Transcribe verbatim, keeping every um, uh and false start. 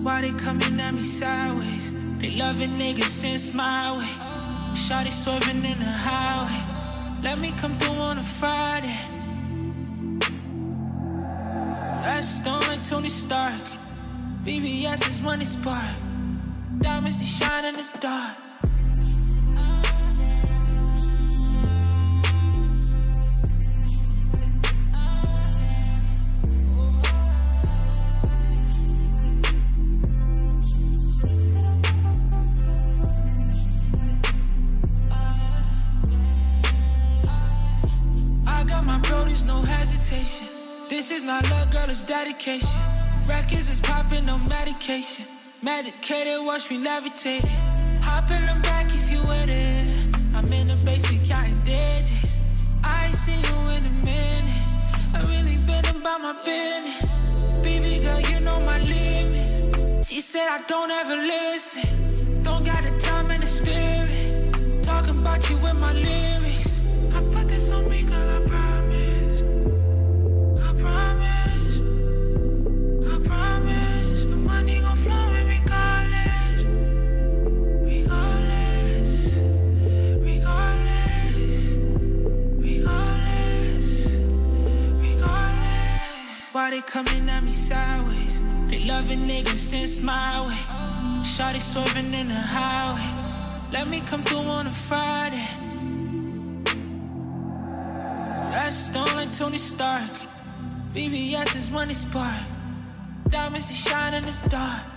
Why they coming at me sideways? They loving niggas since my way. Shawty swerving in the highway. Let me come through on a Friday. That's stone like Tony Stark. V V S is money spark. Diamonds, they shine in the dark. No hesitation. This is not love, girl, it's dedication. Records is popping, no medication. Medicated, watch me levitate. Hop in the back if you with it. I'm in the basement counting digits. I ain't seen you in a minute. I really been about my business. Baby girl, you know my limits. She said I don't ever listen. Don't got the time and the spirit. Talking about you with my lyrics. I put this on me, girl, I promise. Promise, I promise, the money gon' flow regardless, regardless, regardless, regardless, regardless. Why they coming at me sideways? They loving niggas since my way. Shawty swerving in the highway. Let me come through on a Friday. That's stone like Tony Stark. V V S is money spark. Diamonds, they shine in the dark.